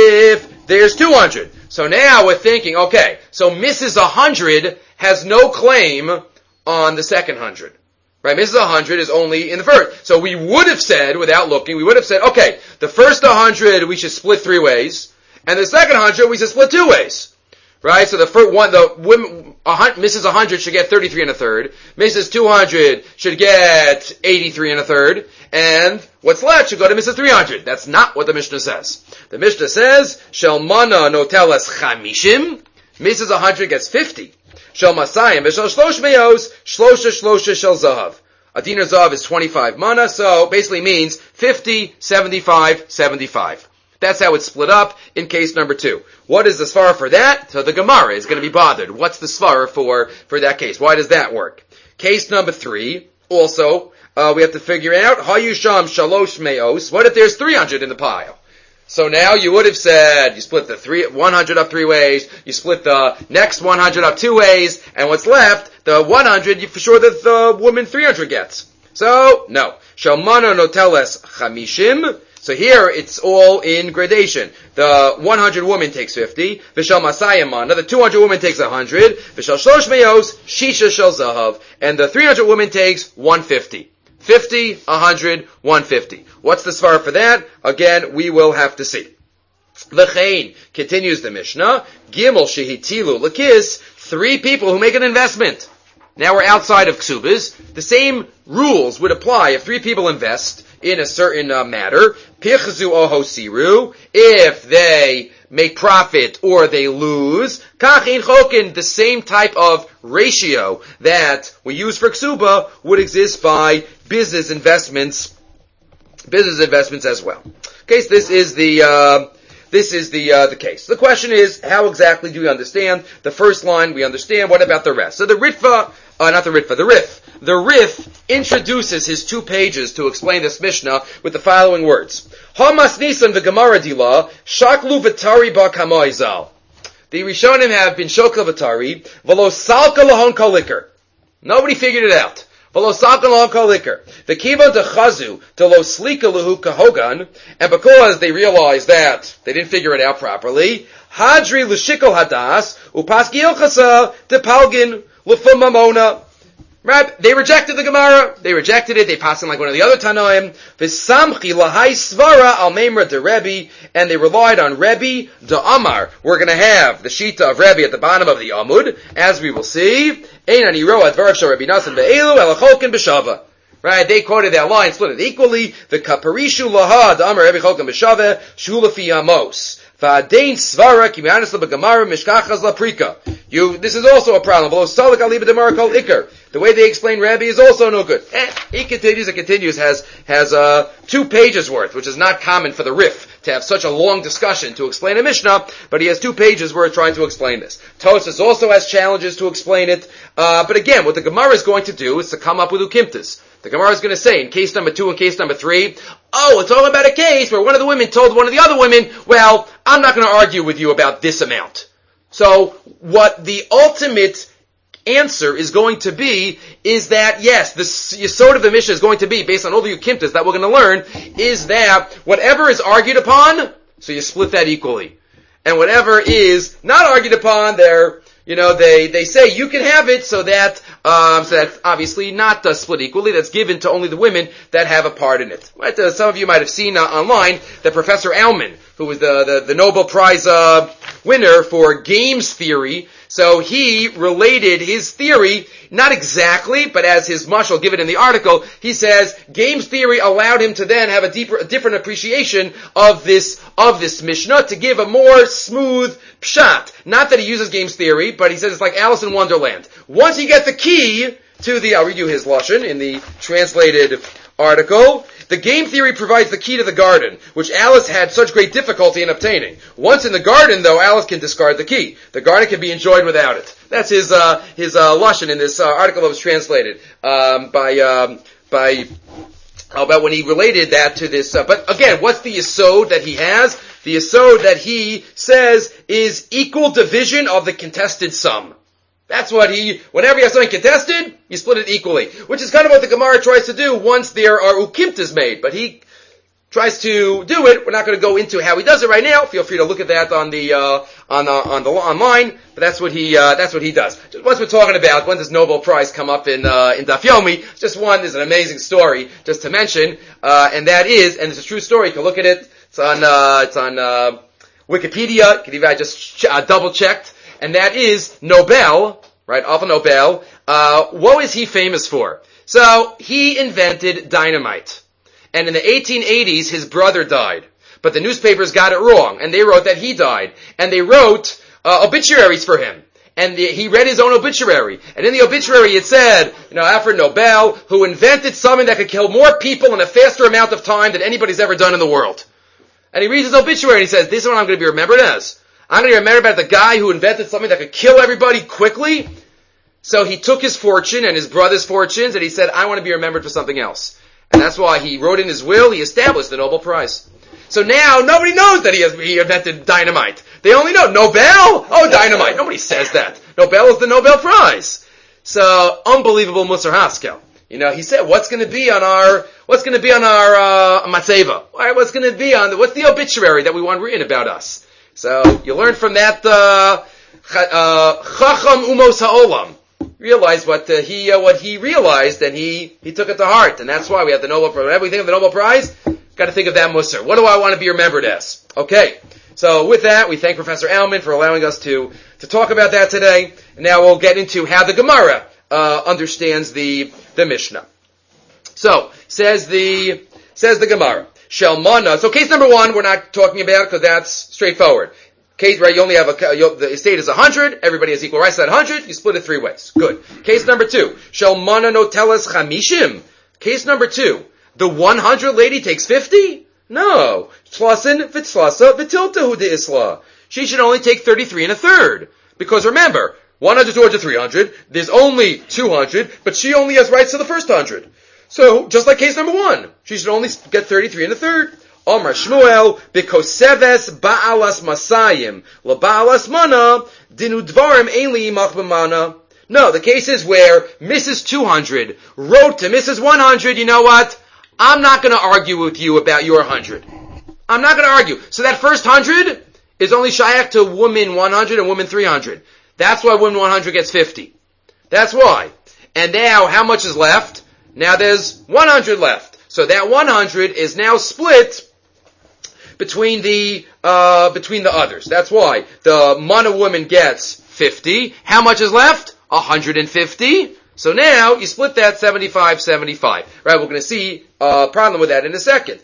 If there's two hundred. So now we're thinking, okay, so Missus one hundred has no claim on the second one hundred. Right? Missus one hundred is only in the first. So we would have said, without looking, we would have said, okay, the first one hundred we should split three ways, and the second one hundred we should split two ways. Right? So the first one, the women, Missus one hundred should get thirty-three and a third. Missus two hundred should get eighty-three and a third. And what's left should go to Missus three hundred. That's not what the Mishnah says. The Mishnah says, Shel mana noteles chamishim. Missus one hundred gets fifty. Shel masayim v'shel shlosh meos. Shlosha shlosha shel zahav. A dinar zahav is twenty-five mana, so basically means fifty, seventy-five, seventy-five. That's how it's split up in case number two. What is the svara for that? So the Gemara is going to be bothered. What's the svara for, for that case? Why does that work? Case number three, also, uh, we have to figure out, Hayusham shalosh meos. What if there's three hundred in the pile? So now you would have said, you split the three, one hundred up three ways, you split the next one hundred up two ways, and what's left, the one hundred, you for sure that the woman three hundred gets. So, no. Shalmana noteles chamishim. So here, it's all in gradation. The one hundred woman takes fifty. V'shal masayim mana. The two hundred woman takes one hundred. V'shal shlosh meos. Shisha shel zahav. And the three hundred woman takes one hundred fifty. fifty, one hundred, one hundred fifty. What's the svara for that? Again, we will have to see. V'chein, continues the Mishnah. Gimel shehitilu l'kis. Three people who make an investment. Now we're outside of ksubas. The same rules would apply if three people invest in a certain uh, matter. Pichzu oho siru. If they make profit or they lose. Kachin chokin. The same type of ratio that we use for ksuba would exist by business investments. Business investments as well. Okay, so this is the, uh, This is the uh, the case. The question is, how exactly do we understand? The first line we understand. What about the rest? So the Ritva, uh, not the Ritva, the Rif. The Rif introduces his two pages to explain this Mishnah with the following words: Hamas Nisan v'Gemara Dila Shaklu v'Tari ba Kamoizal. The Rishonim have been shokal v'Tari v'lo salka lahon kolikar. Nobody figured it out. V'lo salka lahon kolikar. The kiva de chazu to lo slika luhu kahogan, and because they realized that they didn't figure it out properly, hadri l'shikol hadas upaski ilchasa de palgin l'fum mamona. Right? They rejected the Gemara. They rejected it. They passed in like one of the other Tanoim. V'samchi lahai svara al meimra de Rebbe, and they relied on Rebbe de Amar. We're going to have the shita of Rebbe at the bottom of the Amud, as we will see. Ein ani roa dvarav shel Rebbe Nasan ve'elu elacholkin b'shava. Right? They quoted that line, split it equally. The kaparishu laha de Amar Rebbe cholkin b'shava shulafi amos. V'adein svara ki me'anis l'begamara mishkachas laprika. You, this is also a problem. Below Salik Aliba Demara called Iker. The way they explain Rabbi is also no good. Eh, he continues and continues, has, has, uh, two pages worth, which is not common for the Rif to have such a long discussion to explain a Mishnah, but he has two pages worth trying to explain this. Tosfos also has challenges to explain it, uh, but again, what the Gemara is going to do is to come up with ukimtas. The Gemara is going to say in case number two and case number three, oh, it's all about a case where one of the women told one of the other women, well, I'm not going to argue with you about this amount. So, what the ultimate answer is going to be is that, yes, the yesod of the Mishnah is going to be, based on all the ukimtas that we're going to learn, is that whatever is argued upon, so you split that equally. And whatever is not argued upon, they're, you know, they, they say you can have it, so that, um, so that's obviously not uh, split equally. That's given to only the women that have a part in it. Right? Uh, some of you might have seen uh, online that Professor Alman, who was the, the, the Nobel Prize, uh, winner for games theory, so he related his theory, not exactly, but as his mashal given in the article, he says games theory allowed him to then have a deeper, a different appreciation of this, of this Mishnah to give a more smooth pshat. Not that he uses games theory, but he says it's like Alice in Wonderland. Once you get the key to the, I'll read you his lashon in the translated article. The game theory provides the key to the garden, which Alice had such great difficulty in obtaining. Once in the garden, though, Alice can discard the key. The garden can be enjoyed without it. That's his uh, his uh, lashon in this uh, article that was translated um, by um, by about when he related that to this. Uh, but again, what's the yesod that he has? The yesod that he says is equal division of the contested sum. That's what he, whenever you have something contested, you split it equally. Which is kind of what the Gemara tries to do once there are ukimtas made. But he tries to do it. We're not going to go into how he does it right now. Feel free to look at that on the, uh, on the, on the, online. But that's what he, uh, that's what he does. Just once we're talking about when does Nobel Prize come up in, uh, in Daf Yomi, just one, there's an amazing story just to mention, uh, and that is, and it's a true story, you can look at it. It's on, uh, it's on, uh, Wikipedia. I just ch- uh, double checked. And that is Nobel, right, Alpha Nobel. Uh, what is he famous for? So, he invented dynamite. And in the eighteen eighties, his brother died. But the newspapers got it wrong, and they wrote that he died. And they wrote uh, obituaries for him. And the, he read his own obituary. And in the obituary it said, you know, Alfred Nobel, who invented something that could kill more people in a faster amount of time than anybody's ever done in the world. And he reads his obituary and he says, this is what I'm going to be remembered as. I'm going to remember about the guy who invented something that could kill everybody quickly. So he took his fortune and his brother's fortunes and he said, I want to be remembered for something else. And that's why he wrote in his will, he established the Nobel Prize. So now nobody knows that he has, he invented dynamite. They only know Nobel? Oh, dynamite. Nobody says that. Nobel is the Nobel Prize. So, unbelievable Musar Haskel. You know, he said, what's going to be on our, what's going to be on our, uh, matzeva? Right, what's going to be on, the, what's the obituary that we want written about us? So, you learn from that, uh, uh, Chacham Umos Ha'olam. Realize what uh, he, uh, what he realized, and he, he took it to heart. And that's why we have the Nobel Prize. Whenever we think of the Nobel Prize, got to think of that Musar. What do I want to be remembered as? Okay. So with that, we thank Professor Alman for allowing us to, to talk about that today. And now we'll get into how the Gemara, uh, understands the, the Mishnah. So, says the, says the Gemara. Shelmana. So case number one, we're not talking about because that's straightforward. Case, right, you only have a, you, the estate is a hundred, everybody has equal rights to that hundred, you split it three ways. Good. Case number two. Shelmana no telas chamishim. Case number two. The one hundred lady takes fifty? No. Tlasin v'tzlasa v'tiltahu de isla. She should only take thirty-three and a third. Because remember, one hundred, two hundred, three hundred, there's only two hundred, but she only has rights to the first one hundred. So, just like case number one, she should only get thirty-three and a third. Omar Shmuel, bikoseves ba'alas masayim, laba'alas mana, dinu dvarim eili imach b'mana. No, the case is where Missus two hundred wrote to Missus one hundred, you know what? I'm not going to argue with you about your one hundred. I'm not going to argue. So that first one hundred is only shaykh to woman one hundred and woman three hundred. That's why woman one hundred gets fifty. That's why. And now, how much is left? Now there's one hundred left. So that one hundred is now split between the, uh, between the others. That's why the mana woman gets fifty. How much is left? one hundred fifty. So now, you split that seventy-five seventy-five. Right, we're going to see a problem with that in a second.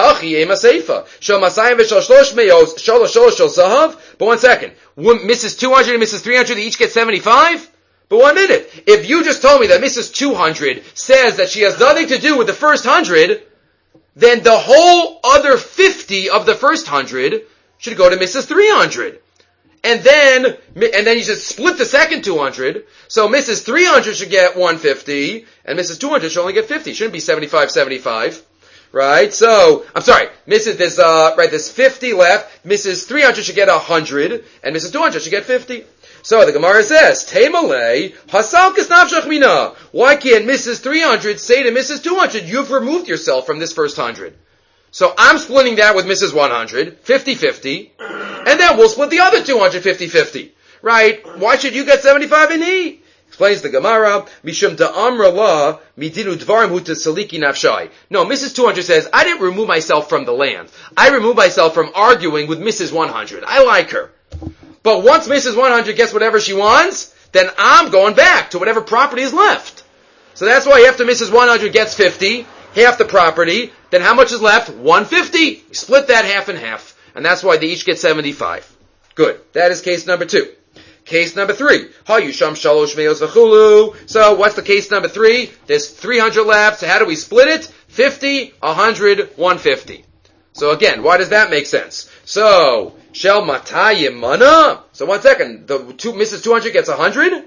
But one second. Missus two hundred and Missus three hundred, they each get seventy-five? But one minute. If you just told me that Missus two hundred says that she has nothing to do with the first one hundred, then the whole other fifty of the first one hundred should go to Missus three hundred. And then, and then you just split the second two hundred. So Missus three hundred should get one hundred fifty, and Missus two hundred should only get fifty. Shouldn't be seventy-five seventy-five. Right? So, I'm sorry, Missus there's, uh, right, there's fifty left. Missus three hundred should get one hundred, and Missus two hundred should get fifty. So the Gemara says, Teimale, Hasalkas Nafshach Mina. Why can't Missus three hundred say to Missus two hundred, you've removed yourself from this first hundred? So I'm splitting that with Missus one hundred, fifty-fifty, and then we'll split the other two hundred fifty-fifty. Right? Why should you get seventy-five and he? Explains the Gemara, Mishum da'amra la midinu dvarim hu tsaliki nafshai. No, Missus two hundred says, I didn't remove myself from the land. I removed myself from arguing with Missus one hundred. I like her. But once Missus one hundred gets whatever she wants, then I'm going back to whatever property is left. So that's why after Missus one hundred gets fifty, half the property, then how much is left? one hundred fifty. You split that half and half. And that's why they each get seventy-five. Good. That is case number two. Case number three. Hayusham shalosh meos v'chulu. So what's the case number three? There's three hundred left. So how do we split it? fifty, one hundred, one hundred fifty. So again, why does that make sense? So, shel matayim mana. So one second. The two, Missus two hundred gets one hundred.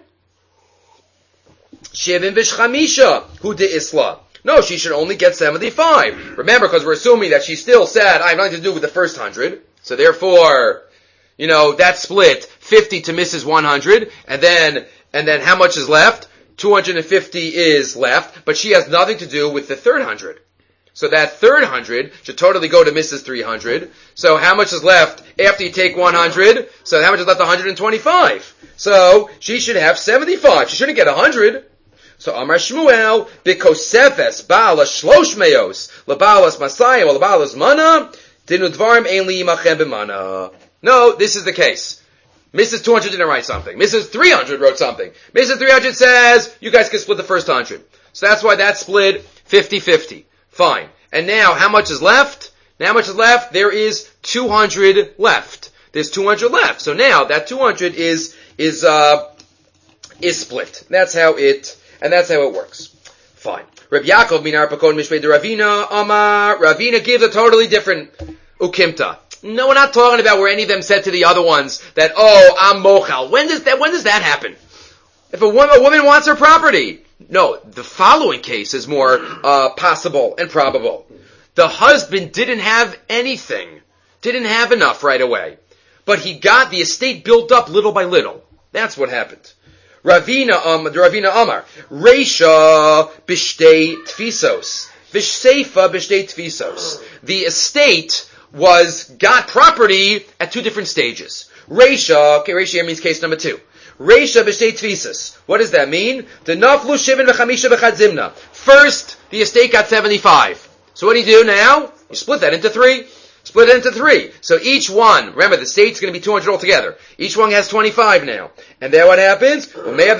Shivim v'shchamisha. Hu de isla. No, she should only get seventy-five. Remember, because we're assuming that she still said, I have nothing to do with the first hundred. So therefore, you know, that split fifty to Missus one hundred, and then, and then how much is left? two hundred fifty is left, but she has nothing to do with the third hundred. So that third hundred should totally go to Missus three hundred. So how much is left after you take one hundred? So how much is left? one hundred twenty-five. So she should have seventy-five. She shouldn't get one hundred. So Amar Shmuel, Bikosefes, Ba'ala Shlosh Meos, Labalas Masayim, or Labalas Mana, Dinu Dvarim Ein Li Yimachem B'Mana. No, this is the case. Missus two hundred didn't write something. Missus three hundred wrote something. Missus three hundred says, you guys can split the first one hundred. So that's why that split fifty-fifty. Fine. And now, how much is left? Now how much is left? There is two hundred left. There's two hundred left. So now, that two hundred is, is, uh, is split. That's how it, and that's how it works. Fine. Reb Yaakov Minar Pakon Mishmei de Ravina Amar. Ravina gives a totally different ukimta. No, we're not talking about where any of them said to the other ones that, oh, I'm mochal. When does that, when does that happen? If a woman, a woman wants her property. No, the following case is more, uh, possible and probable. The husband didn't have anything. Didn't have enough right away. But he got the estate built up little by little. That's what happened. Ravina, um, Ravina Amar. Reisha b'shtei tfisos. V'seifa b'shtei tfisos. The estate was, got property at two different stages. Reisha, okay, Reisha here means case number two. Reisha b'shtei tfisos. What does that mean? The naflu shivin v'chamisha v'chad zimna. First, the estate got seventy-five. So what do you do now? You split that into three. Split it into three. So each one, remember the estate's going to be two hundred altogether. Each one has twenty-five now. And then what happens? And then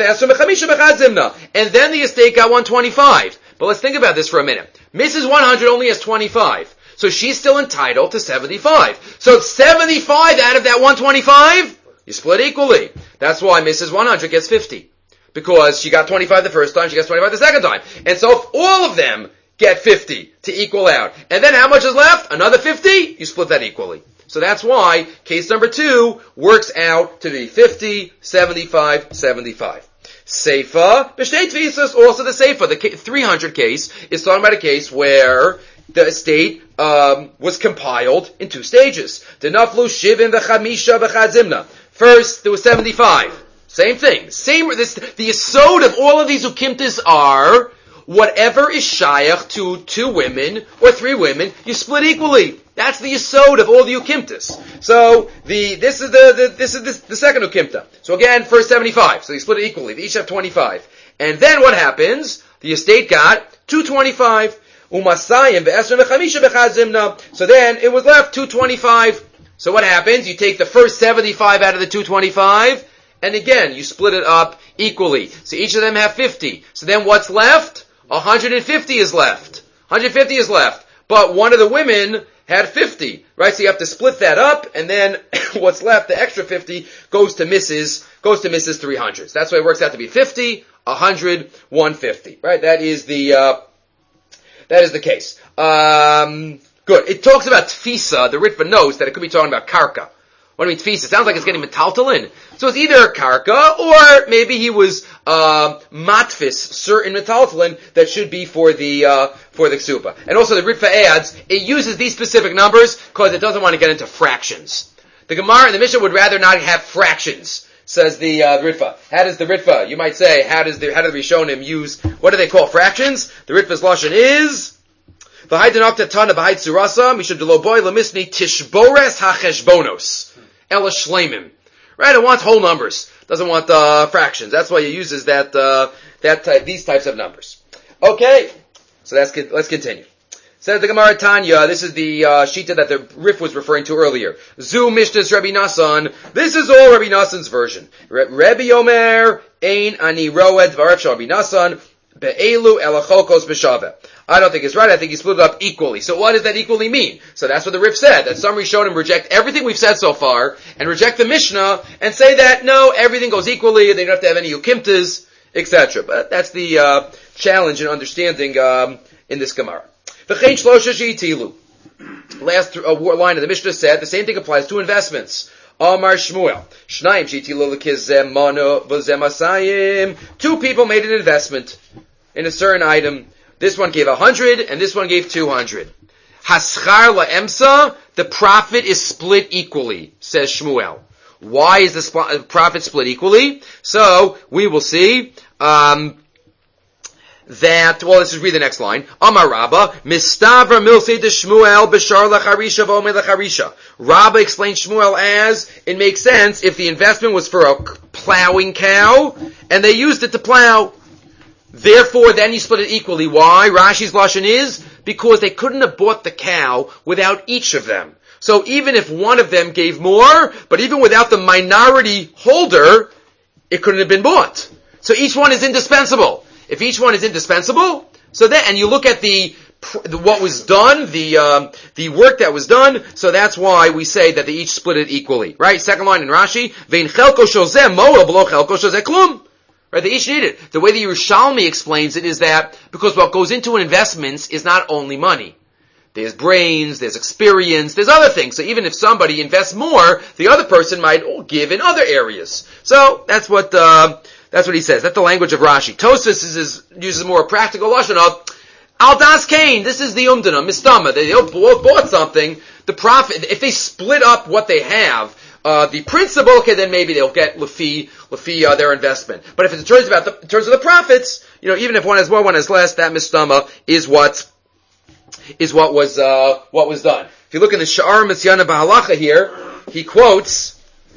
the estate got one hundred twenty-five. But let's think about this for a minute. Missus one hundred only has twenty-five. So she's still entitled to seventy-five. So seventy-five out of that one hundred twenty-five, you split equally. That's why Missus one hundred gets fifty. Because she got twenty-five the first time, she gets twenty-five the second time. And so if all of them get fifty to equal out, and then how much is left? Another fifty? You split that equally. So that's why case number two works out to be fifty, seventy-five, seventy-five. Seifa, b'shtei tfisos, also the Seifa, the three hundred case, is talking about a case where the estate um, was compiled in two stages. Denaflu shivin v'chamisha v'chad zimna. First, there was seventy-five. Same thing. Same. This, the yesod of all of these ukimtas are whatever is shayach to two women or three women, you split equally. That's the yesod of all the ukimtas. So the this is the, the this is the, the second ukimta. So again, first seventy-five. So you split it equally. They each have twenty-five. And then what happens? The estate got two twenty-five. Umasayim ve'esron v'chamisha b'chad zimna. So then it was left two twenty-five. So what happens? You take the first seventy-five out of the two twenty-five, and again you split it up equally. So each of them have fifty. So then what's left? one hundred fifty is left. one hundred fifty is left. But one of the women had fifty, right? So you have to split that up, and then what's left, the extra fifty, goes to Missus goes to Missus three hundred. So that's why it works out to be fifty, one hundred, one hundred fifty, right? That is the uh, that is the case. Um, good. It talks about tfisa. The Ritva knows that it could be talking about karka. What do you mean tfisa? It sounds like it's getting metaltalin. So it's either karka, or maybe he was uh, matfis, certain metaltalin that should be for the uh, for the ksuba. And also the Ritva adds, it uses these specific numbers because it doesn't want to get into fractions. The Gemara and the Mishnah would rather not have fractions. Says the uh, Ritva. How does the Ritva, you might say, how does the, how do the Rishonim use, what do they call fractions? The Ritva's Lashon is, V'haidanakta tana v'hait surasa, mishad deloboy lemisni tishbores hacheshbonos. Ela shleimim. Right, it wants whole numbers. Doesn't want, uh, fractions. That's why it uses that, uh, that type, these types of numbers. Okay. So that's, let's continue. Says the Gemara Tanya, this is the uh, Shita that the Rif was referring to earlier. Zu Mishnas Rabbi Nassan. This is all Rabbi Nassan's version. Re- Rabbi Omer, Ein Ani Roed, Dvarav Rabbi Nassan, Be'elu Elachokos B'Shaveh. I don't think it's right. I think he split it up equally. So what does that equally mean? So that's what the Rif said. That some Rishonim reject everything we've said so far, and reject the Mishnah, and say that, no, everything goes equally, they don't have to have any Ukimtas, et cetera. But that's the uh, challenge in understanding um, in this Gemara. Last uh, line of the Mishnah said the same thing applies to investments. Amar Shmuel. Shnaim sheitilu lekizemano v'zemasayim. Two people made an investment in a certain item. This one gave a hundred, and this one gave two hundred. Haschar la'emsa. The profit is split equally, says Shmuel. Why is the sp- profit split equally? So we will see. Um, That, well, let's just read the next line. Amar Rabba, Mistavra milse de Shmuel b'shar lacharisha v'omer lacharisha. Rabba explained Shmuel as, it makes sense if the investment was for a plowing cow, and they used it to plow. Therefore, then you split it equally. Why? Rashi's Lashon is, because they couldn't have bought the cow without each of them. So even if one of them gave more, but even without the minority holder, it couldn't have been bought. So each one is indispensable. If each one is indispensable, so then, and you look at the, the what was done, the um, the work that was done, so that's why we say that they each split it equally, right? Second line in Rashi, vein chelko shozeh moel below chelko shozeh klum. Right? They each need it. The way the Yerushalmi explains it is that because what goes into an investment is not only money. There's brains, there's experience, there's other things. So even if somebody invests more, the other person might oh, give in other areas. So that's what. Uh, That's what he says. That's the language of Rashi. Tosfos is, is, uses more practical lashon of al das kain. This is the umdana mistama. They both bought something. The profit. If they split up what they have, uh, the principal, okay, then maybe they'll get lefi lefi uh, their investment. But if it turns about the, in terms of the profits, you know, even if one has more, one has less, that mistama is what is what was uh, what was done. If you look in the Sha'ar Misyana Bahalacha here, he quotes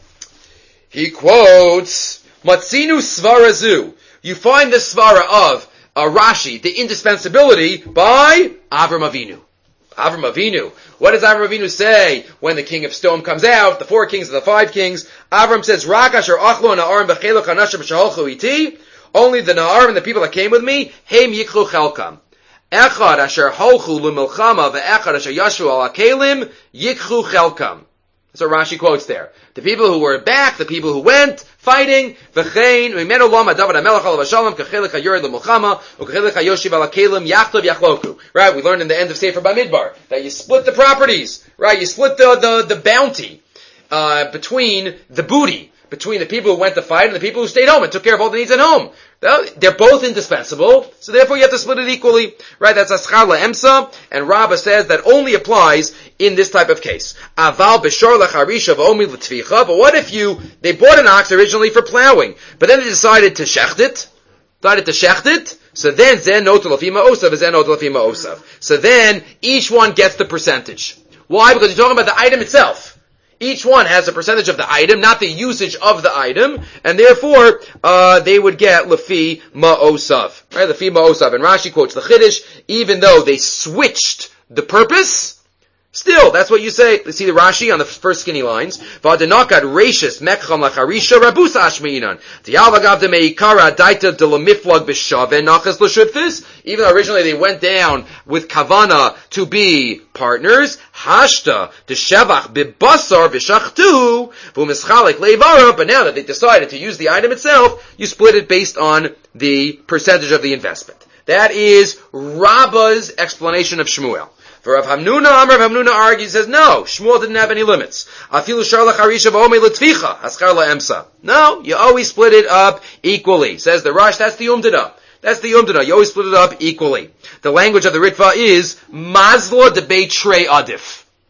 he quotes. Matzinu svarazu. You find the svara of uh, Rashi, the indispensability, by Avram Avinu. Avram Avinu. What does Avram Avinu say when the king of Stone comes out, the four kings and the five kings? Avram says, Rak asher achlo na'arim b'chelach hanashim b'shaholchu iti. Only the na'arim and the people that came with me, heim yiklu chelkam. Echad asher holchu l'milchama ve'echad asher yashu al hakelim yiklu chelkam. That's what Rashi quotes there. The people who were back, the people who went, fighting, v'chein, u'imenu lama David HaMelech alav hashalom, k'chelik ha'yored l'mulchama, u'k'chelik ha'yoshiv al ha'kelim, yachtov yachloku. Right, we learned in the end of Sefer Bamidbar, that you split the properties, right, you split the, the, the bounty, uh, between the booty, between the people who went to fight and the people who stayed home and took care of all the needs at home. They're both indispensable, so therefore you have to split it equally. Right, that's Aschar La'emsa, and Rabbah says that only applies in this type of case. Aval b'shor lacharisha v'omi l'tvicha, but what if you, they bought an ox originally for plowing, but then they decided to shecht it, decided to shecht it, so then zen notel afima osav, zen notel afima osav. So then, each one gets the percentage. Why? Because you're talking about the item itself. Each one has a percentage of the item, not the usage of the item, and therefore, uh, they would get lefi ma'osav. Right, lefi ma'osav. And Rashi quotes the Chiddush, even though they switched the purpose, still, that's what you say. Let's see the Rashi on the first skinny lines. V'adenakad reishis mekcham lacharisha rabusa ashmeinan. T'yalvagav de meikara daita de lemiflag b'shaveh nachas l'shutfis. Even though originally they went down with kavana to be partners, hashta de shevach b'basar v'shachtu v'umischalik leivara. But now that they decided to use the item itself, you split it based on the percentage of the investment. That is Rabbah's explanation of Shmuel. For Rav Hamnuna, Amar Rav Hamnuna argues, says, no, Shmuel didn't have any limits. Afilu shar lacharisha v'omei l'tvicha, haschar la'emsa. No, you always split it up equally. Says the Rosh, that's the umdana. That's the umdana. You always split it up equally. The language of the Ritva is, mazla de beit shrei adif.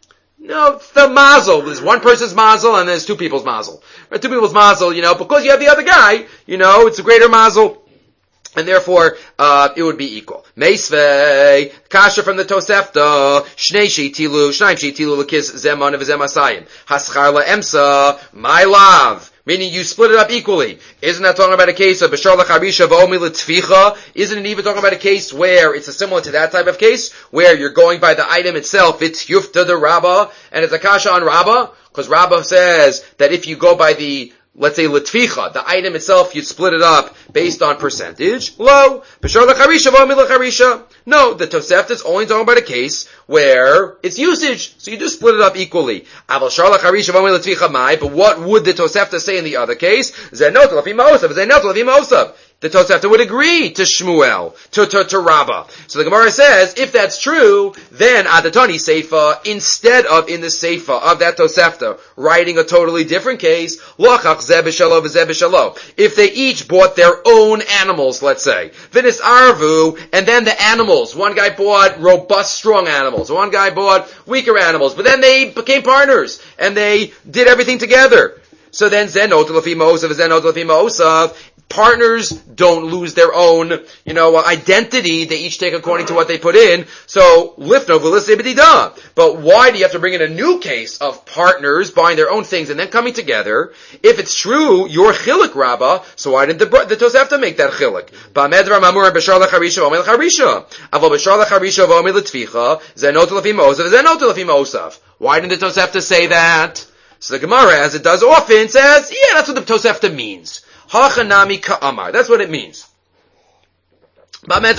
No, it's the mazel. There's one person's mazel and there's two people's mazel. Right? Two people's mazel, you know, because you have the other guy, you know, it's a greater mazel. And therefore, uh, it would be equal. Meisvei, kasha from the Tosefta, shnei sheitilu, shnaim sheitilu l'kis zeman of zemasayim. Haschar la'emsa, my love. Meaning you split it up equally. Isn't that talking about a case of b'shar l'charisha v'omi l'tficha? Isn't it even talking about a case where it's a similar to that type of case, where you're going by the item itself, it's yufta de Rabbah, and it's a kasha on Rabbah? Because Rabbah says that if you go by the, let's say, l'tficha, the item itself, you'd split it up based on percentage. Lo, b'shar l'charisha v'omi l'charisha. No, the Tosefta is only talking about a case where it's usage, so you just split it up equally. Aval shar l'charisha v'omi l'tficha mai, but what would the Tosefta say in the other case? Zenot l'fi ma'osav, zenot l'fi ma'osav. The Tosefta would agree to Shmuel, to, to, to Rabbah. So the Gemara says, if that's true, then Adatani Seifa, instead of in the Seifa of that Tosefta, writing a totally different case, Lochach zeh b'shalo v'zeh b'shalo. If they each bought their own animals, let's say, V'nis arvu, and then the animals, one guy bought robust, strong animals, one guy bought weaker animals, but then they became partners, and they did everything together. So then, Zenot l'fi ma'osav, Zenot l'fi ma'osav, partners don't lose their own, you know, identity. They each take according to what they put in. So, lifno v'lisei b'dida. But why do you have to bring in a new case of partners buying their own things and then coming together? If it's true, you're chilik Rabbah, so why did the, the Tosefta make that chilik? Ba'medra mamur b'shar l'charisha v'omei l'charisha. Avol b'shar l'charisha v'omei l'tficha, zenot l'fi ma'osav, zenot l'fi ma'osav. Why didn't the Tosefta say that? So the Gemara, as it does often, says, yeah, that's what the Tosefta means. Hachanami ka'amar. That's what it means. When do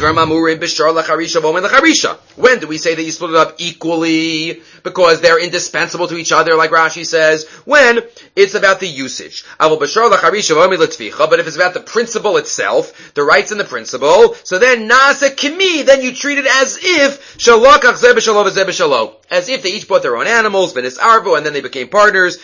we say that you split it up equally? Because they're indispensable to each other, like Rashi says, when it's about the usage. But if it's about the principle itself, the rights and the principle, so then nasa kimi, then you treat it as if as if they each bought their own animals, and then they became partners.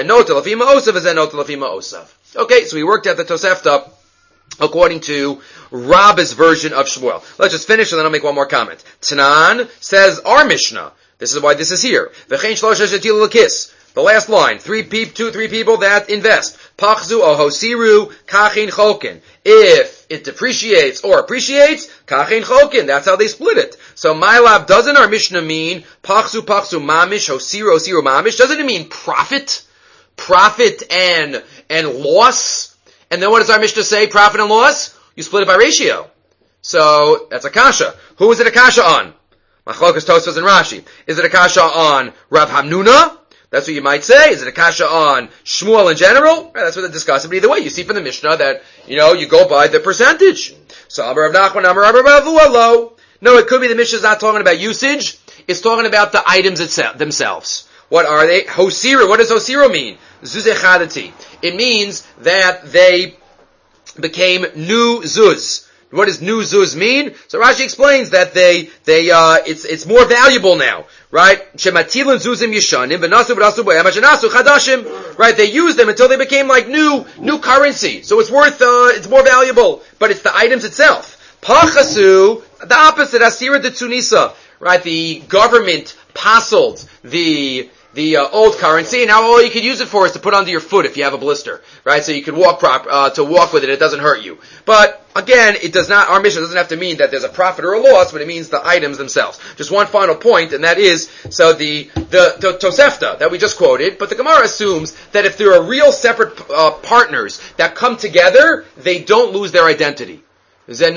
Okay, so we worked out the Tosefta according to Rabbah's version of Shmuel. Let's just finish and then I'll make one more comment. Tanan says our Mishnah. This is why this is here. The last line. Three peop, two, three people that invest. Pachzu ohosiru kachin chokin. If it depreciates or appreciates, kachin chokin. That's how they split it. So Mylab, doesn't our Mishnah mean pachzu pachzu mamish, hosiru hosiru mamish? Doesn't it mean profit? Profit and, and loss? And then what does our Mishnah say? Profit and loss? You split it by ratio. So, that's a kasha. Who is it a kasha on? Machlokas Tosfos and Rashi. Is it a kasha on Rav Hamnuna? That's what you might say. Is it a kasha on Shmuel in general? Right, that's what they're discussing. But either way, you see from the Mishnah that, you know, you go by the percentage. So, Amar Rav Nachman, Amar Rav Rav. No, it could be the Mishnah is not talking about usage. It's talking about the items itself, themselves. What are they? Hosiru. What does Hosiru mean? Zuzechadati. It means that they became new zuz. What does new zuz mean? So Rashi explains that they, they, uh, it's, it's more valuable now, right? Shematilin zuzim yishanim, v'nasu v'nasu bo'em, v'nasu chadashim, right? They used them until they became like new, new currency. So it's worth, uh, it's more valuable. But it's the items itself. Pachasu, the opposite, asira de tunisa, right? The government passled the, the uh, old currency, and now all you could use it for is to put under your foot if you have a blister, right? So you could walk prop, uh, to walk with it, it doesn't hurt you. But, again, it does not, our mission doesn't have to mean that there's a profit or a loss, but it means the items themselves. Just one final point, and that is, so the, the, the Tosefta that we just quoted, but the Gemara assumes that if there are real separate, uh, partners that come together, they don't lose their identity. So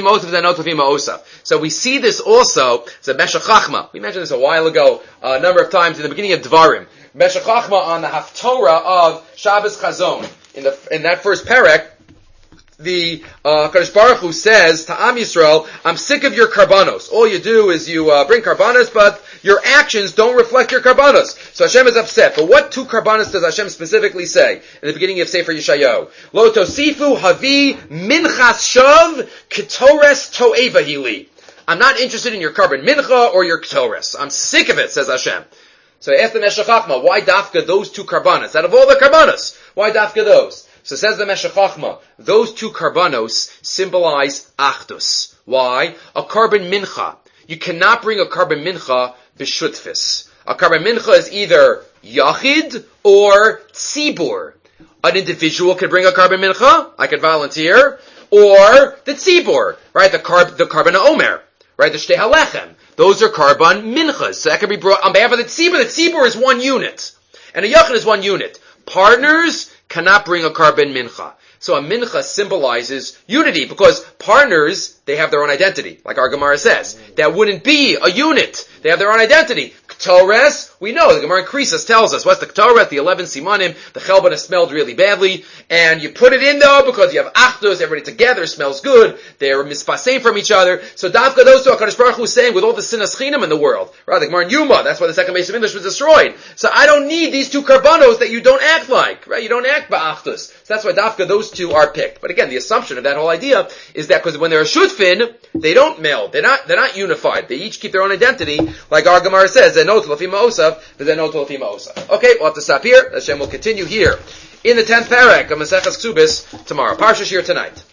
we see this also, it's a Meshech Chachma. We mentioned this a while ago, uh, a number of times in the beginning of Dvarim. Meshech Chachma on the Haftorah of Shabbos Chazon. In the, in that first parak, the, uh, Kadosh Baruch Hu says to Am Yisrael, I'm sick of your karbanos. All you do is you, uh, bring karbanos, but your actions don't reflect your karbanos. So Hashem is upset. But what two karbanos does Hashem specifically say in the beginning of Sefer Yeshayahu? Lo tosifu havi minchas shav ketores to'eva hili. I'm not interested in your carbon mincha or your ketores. I'm sick of it, says Hashem. So I asked the Meshech Chachma, why dafka those two karbanos? Out of all the karbanos, why dafka those? So says the Meshech Chachma, those two karbanos symbolize achdus. Why? A carbon mincha. You cannot bring a carbon mincha b'shutfis. A carbon mincha is either yachid or tzibur. An individual could bring a carbon mincha, I could volunteer, or the tzibur, right? The carb, the carbon omer, right? The shtei halechem. Those are carbon minchas. So that can be brought on behalf of the tzibur. The tzibur is one unit, and a yachid is one unit. Partners cannot bring a carbon mincha. So a mincha symbolizes unity, because partners, they have their own identity, like our Gemara says. That wouldn't be a unit. They have their own identity. Ktores, we know, the Gemara in Krisos tells us, what's the Ktores, the eleven simanim, the chelbana smelled really badly, and you put it in though, because you have achdus, everybody together, smells good, they're mispasein from each other, so Dafka, those two, HaKadosh Baruch Hu is saying, with all the sinas chinam in the world, right, the Gemara in Yuma, that's why the second base of English was destroyed. So I don't need these two karbanos that you don't act like, right, you don't act ba'achdus. So that's why Dafka, those two are picked. But again, the assumption of that whole idea is that because when they're a shutfin, they don't meld, they're not, they're not unified, they each keep their own identity, like our Gemara says, okay, we'll have to stop here. Hashem will continue here in the tenth parak of Maseches Ksubis tomorrow. Parsha Shir tonight.